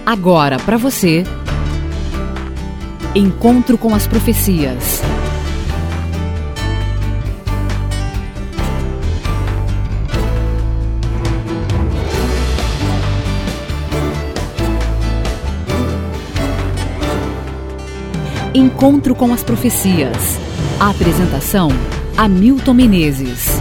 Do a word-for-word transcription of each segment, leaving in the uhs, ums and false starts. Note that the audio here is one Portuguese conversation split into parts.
Agora para você, Encontro com as Profecias. Encontro com as Profecias. A apresentação: Hamilton Menezes.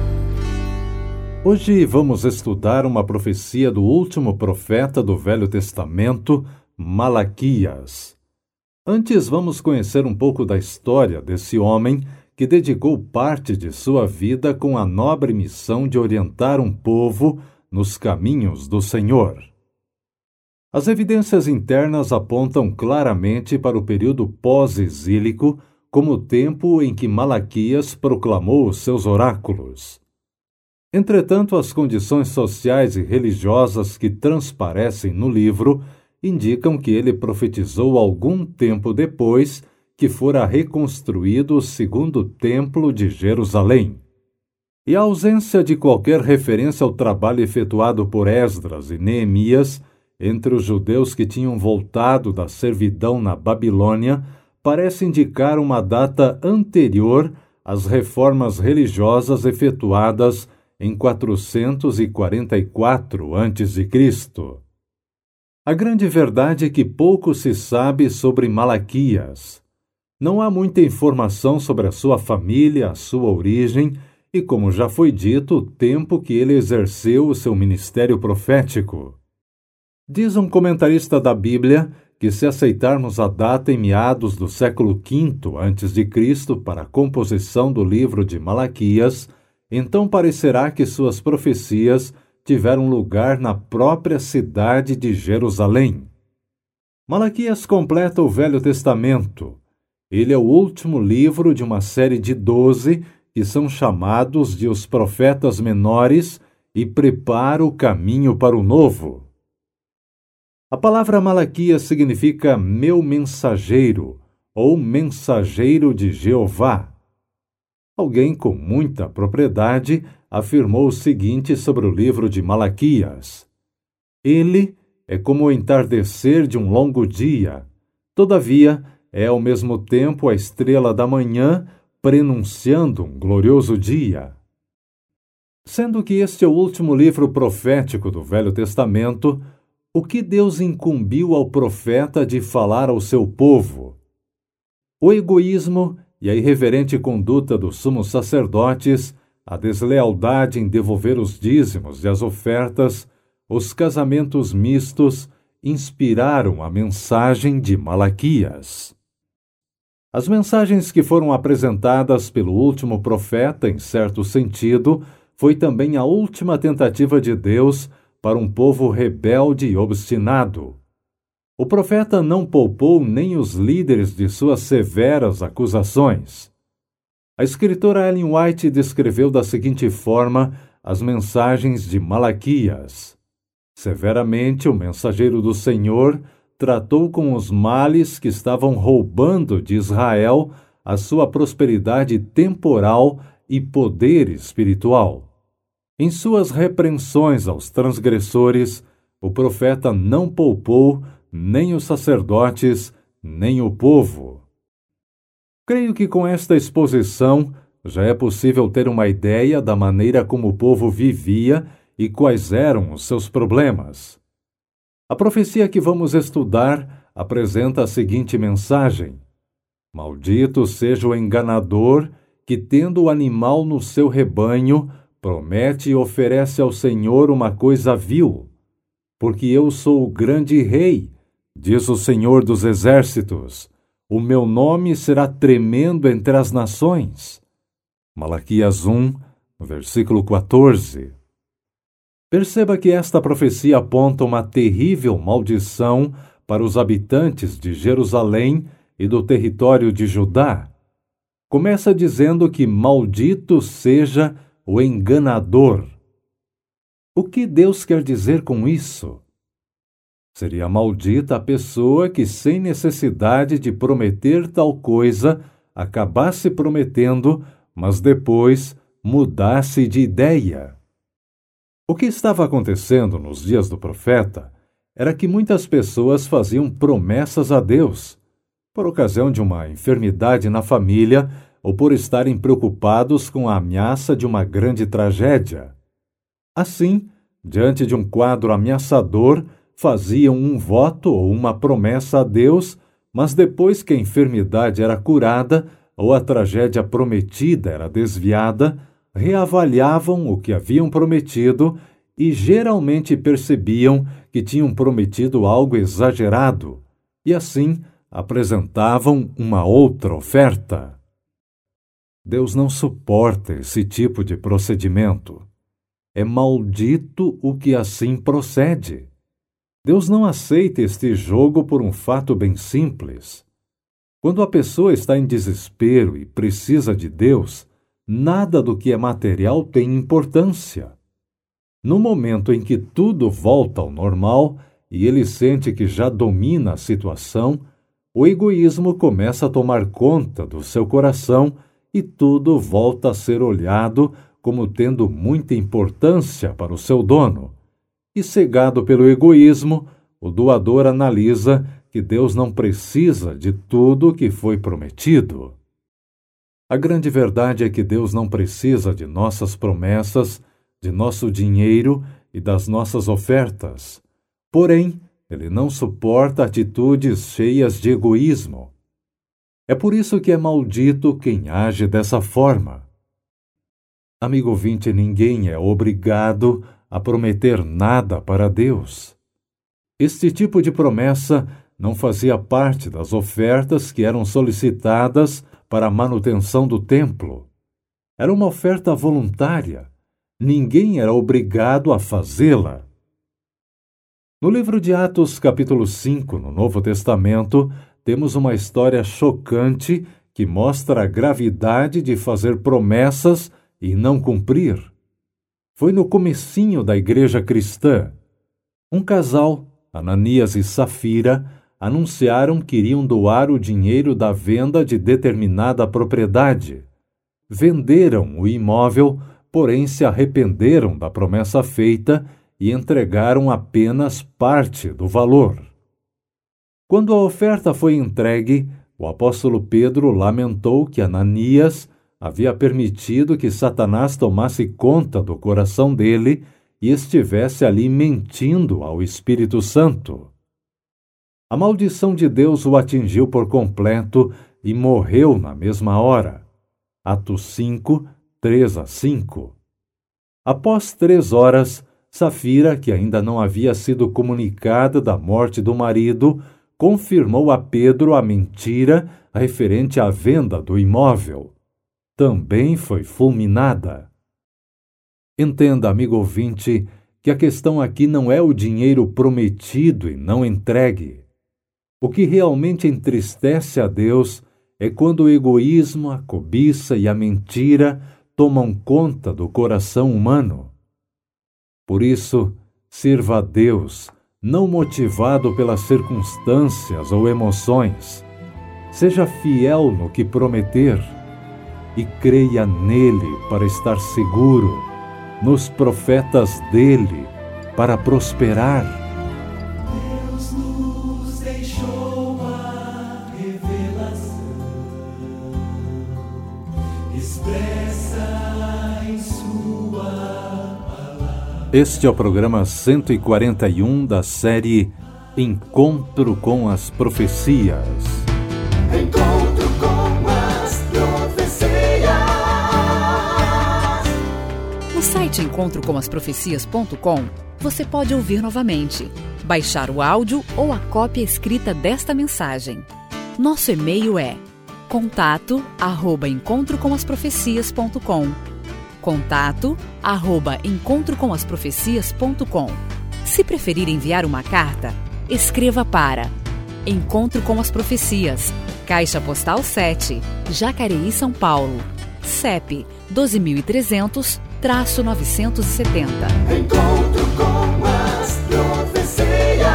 Hoje vamos estudar uma profecia do último profeta do Velho Testamento, Malaquias. Antes, vamos conhecer um pouco da história desse homem que dedicou parte de sua vida com a nobre missão de orientar um povo nos caminhos do Senhor. As evidências internas apontam claramente para o período pós-exílico como o tempo em que Malaquias proclamou os seus oráculos. Entretanto, as condições sociais e religiosas que transparecem no livro indicam que ele profetizou algum tempo depois que fora reconstruído o segundo templo de Jerusalém. E a ausência de qualquer referência ao trabalho efetuado por Esdras e Neemias entre os judeus que tinham voltado da servidão na Babilônia parece indicar uma data anterior às reformas religiosas efetuadas em quatrocentos e quarenta e quatro antes de Cristo. A grande verdade é que pouco se sabe sobre Malaquias. Não há muita informação sobre a sua família, a sua origem e, como já foi dito, o tempo que ele exerceu o seu ministério profético. Diz um comentarista da Bíblia que, se aceitarmos a data em meados do século quinto antes de Cristo para a composição do livro de Malaquias, então parecerá que suas profecias tiveram lugar na própria cidade de Jerusalém. Malaquias completa o Velho Testamento. Ele é o último livro de uma série de doze que são chamados de os profetas menores e prepara o caminho para o novo. A palavra Malaquias significa meu mensageiro ou mensageiro de Jeová. Alguém com muita propriedade afirmou o seguinte sobre o livro de Malaquias: ele é como o entardecer de um longo dia, todavia é ao mesmo tempo a estrela da manhã prenunciando um glorioso dia. Sendo que este é o último livro profético do Velho Testamento, o que Deus incumbiu ao profeta de falar ao seu povo? O egoísmo e a irreverente conduta dos sumos sacerdotes, a deslealdade em devolver os dízimos e as ofertas, os casamentos mistos, inspiraram a mensagem de Malaquias. As mensagens que foram apresentadas pelo último profeta, em certo sentido, foi também a última tentativa de Deus para um povo rebelde e obstinado. O profeta não poupou nem os líderes de suas severas acusações. A escritora Ellen White descreveu da seguinte forma as mensagens de Malaquias: severamente, o mensageiro do Senhor tratou com os males que estavam roubando de Israel a sua prosperidade temporal e poder espiritual. Em suas repreensões aos transgressores, o profeta não poupou nem os sacerdotes, nem o povo. Creio que com esta exposição já é possível ter uma ideia da maneira como o povo vivia e quais eram os seus problemas. A profecia que vamos estudar apresenta a seguinte mensagem: maldito seja o enganador que, tendo o animal no seu rebanho, promete e oferece ao Senhor uma coisa vil. Porque eu sou o grande rei, diz o Senhor dos Exércitos, o meu nome será tremendo entre as nações. Malaquias um, versículo quatorze. Perceba que esta profecia aponta uma terrível maldição para os habitantes de Jerusalém e do território de Judá. Começa dizendo que maldito seja o enganador. O que Deus quer dizer com isso? Seria maldita a pessoa que, sem necessidade de prometer tal coisa, acabasse prometendo, mas depois mudasse de ideia. O que estava acontecendo nos dias do profeta era que muitas pessoas faziam promessas a Deus, por ocasião de uma enfermidade na família ou por estarem preocupados com a ameaça de uma grande tragédia. Assim, diante de um quadro ameaçador, faziam um voto ou uma promessa a Deus, mas depois que a enfermidade era curada ou a tragédia prometida era desviada, reavaliavam o que haviam prometido e geralmente percebiam que tinham prometido algo exagerado, e assim apresentavam uma outra oferta. Deus não suporta esse tipo de procedimento. É maldito o que assim procede. Deus não aceita este jogo por um fato bem simples. Quando a pessoa está em desespero e precisa de Deus, nada do que é material tem importância. No momento em que tudo volta ao normal e ele sente que já domina a situação, o egoísmo começa a tomar conta do seu coração e tudo volta a ser olhado como tendo muita importância para o seu dono. E cegado pelo egoísmo, o doador analisa que Deus não precisa de tudo o que foi prometido. A grande verdade é que Deus não precisa de nossas promessas, de nosso dinheiro e das nossas ofertas. Porém, Ele não suporta atitudes cheias de egoísmo. É por isso que é maldito quem age dessa forma. Amigo ouvinte, ninguém é obrigado a prometer nada para Deus. Este tipo de promessa não fazia parte das ofertas que eram solicitadas para a manutenção do templo. Era uma oferta voluntária. Ninguém era obrigado a fazê-la. No livro de Atos, capítulo cinco, no Novo Testamento, temos uma história chocante que mostra a gravidade de fazer promessas e não cumprir. Foi no comecinho da igreja cristã. Um casal, Ananias e Safira, anunciaram que iriam doar o dinheiro da venda de determinada propriedade. Venderam o imóvel, porém se arrependeram da promessa feita e entregaram apenas parte do valor. Quando a oferta foi entregue, o apóstolo Pedro lamentou que Ananias havia permitido que Satanás tomasse conta do coração dele e estivesse ali mentindo ao Espírito Santo. A maldição de Deus o atingiu por completo e morreu na mesma hora. Atos cinco, três a cinco. Após três horas, Safira, que ainda não havia sido comunicada da morte do marido, confirmou a Pedro a mentira referente à venda do imóvel. Também foi fulminada. Entenda, amigo ouvinte, que a questão aqui não é o dinheiro prometido e não entregue. O que realmente entristece a Deus é quando o egoísmo, a cobiça e a mentira tomam conta do coração humano. Por isso, sirva a Deus, não motivado pelas circunstâncias ou emoções. Seja fiel no que prometer e creia nele para estar seguro, nos profetas dele para prosperar. Deus nos deixou a revelação expressa em sua palavra. Este é o programa cento e quarenta e um da série Encontro com as Profecias. Encontro com as profecias. No site encontro com as profecias ponto com, você pode ouvir novamente, baixar o áudio ou a cópia escrita desta mensagem. Nosso e-mail é contato arroba encontro com as profecias ponto com. Contato arroba encontro com as profecias ponto com. Se preferir enviar uma carta, escreva para Encontro com as Profecias, Caixa Postal sete, Jacareí, São Paulo, C E P doze mil e trezentos, novecentos e setenta. Encontro com as profecias.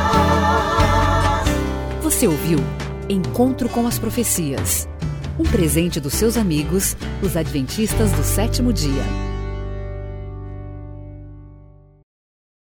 Você ouviu Encontro com as Profecias, um presente dos seus amigos, os Adventistas do Sétimo Dia.